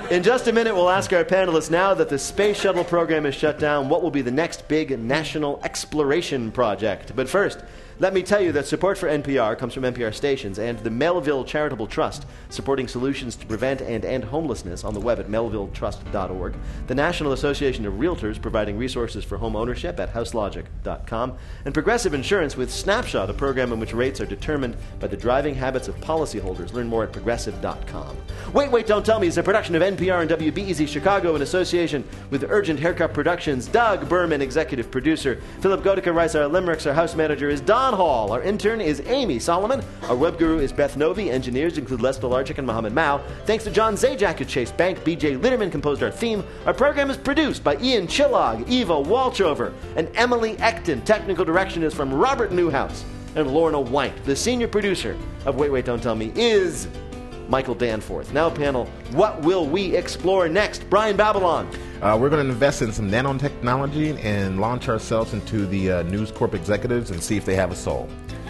In just a minute, we'll ask our panelists, now that the space shuttle program is shut down, what will be the next big national exploration project? But first, let me tell you that support for NPR comes from NPR stations and the Melville Charitable Trust, supporting solutions to prevent and end homelessness on the web at melvilletrust.org, the National Association of Realtors, providing resources for home ownership at houselogic.com, and Progressive Insurance with Snapshot, a program in which rates are determined by the driving habits of policyholders. Learn more at progressive.com. Wait, Don't Tell Me is a production of NPR and WBEZ Chicago in association with Urgent Haircut Productions. Doug Berman, executive producer. Philip Gotica writes our limericks. Our house manager is Don Hall. Our intern is Amy Solomon. Our web guru is Beth Novi. Engineers include Les Pilarczyk and Mohammed Mao. Thanks to John Zajac at Chase Bank. BJ Litterman composed our theme. Our program is produced by Ian Chillog, Eva Walchover, and Emily Ekton. Technical direction is from Robert Newhouse and Lorna White. The senior producer of Wait, Don't Tell Me is Michael Danforth. Now, panel, what will we explore next? Brian Babylon. We're going to invest in some nanotechnology and launch ourselves into the News Corp executives and see if they have a soul.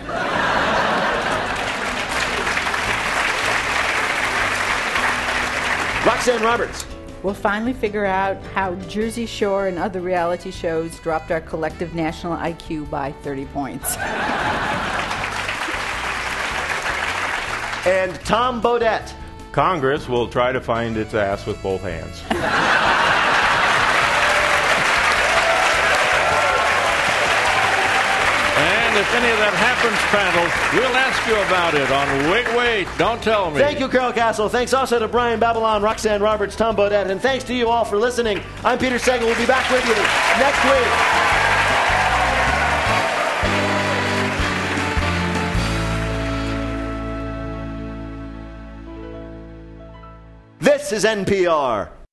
Roxanne Roberts. We'll finally figure out how Jersey Shore and other reality shows dropped our collective national IQ by 30 points. And Tom Bodette. Congress will try to find its ass with both hands. And if any of that happens, panel, we'll ask you about it on Wait, Don't Tell Me. Thank you, Carol Castle. Thanks also to Brian Babylon, Roxanne Roberts, Tom Bodette, and thanks to you all for listening. I'm Peter Sagal. We'll be back with you next week. This is NPR.